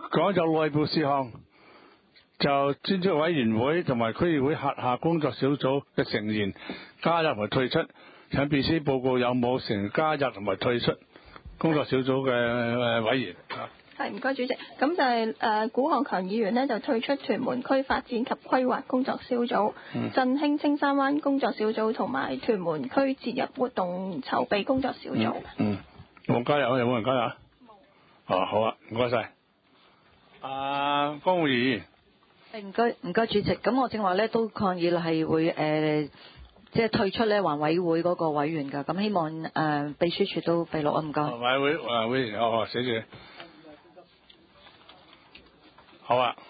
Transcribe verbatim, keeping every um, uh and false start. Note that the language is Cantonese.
講就內部事項，就專職委員會同埋區議會轄下工作小組嘅成員加入同埋退出，請秘書報告有冇成員加入同埋退出工作小組嘅委員。 係，唔該主席。咁就係、是、誒、呃、古漢強議員呢就退出屯門區發展及規劃工作小組、 嗯、 振興青山灣工作小組同埋屯門區節日活動籌備工作小組。 嗯，冇、嗯、加入，有冇人加入？冇。哦，好啊，唔該晒。阿江議員。 誒，唔該唔該主席。咁我正話咧都抗議係會誒、呃，即係退出咧環委會嗰個委員㗎。咁希望誒、呃、秘書處都記錄啊，唔該。 環委會環委員，哦，寫住。好啊。